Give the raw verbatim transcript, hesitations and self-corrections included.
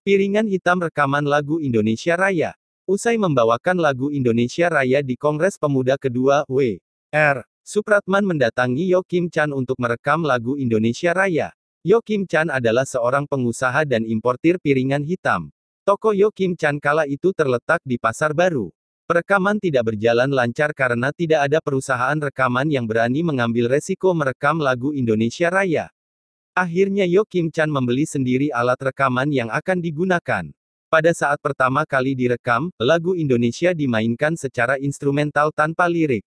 Piringan Hitam rekaman lagu Indonesia Raya. Usai membawakan lagu Indonesia Raya di Kongres Pemuda kedua, W R Supratman mendatangi Yo Kim Chan untuk merekam lagu Indonesia Raya. Yo Kim Chan adalah seorang pengusaha dan importir piringan hitam. Toko Yo Kim Chan kala itu terletak di Pasar Baru. Perekaman tidak berjalan lancar karena tidak ada perusahaan rekaman yang berani mengambil resiko merekam lagu Indonesia Raya. Akhirnya Yo Kim Chan membeli sendiri alat rekaman yang akan digunakan. Pada saat pertama kali direkam, lagu Indonesia dimainkan secara instrumental tanpa lirik.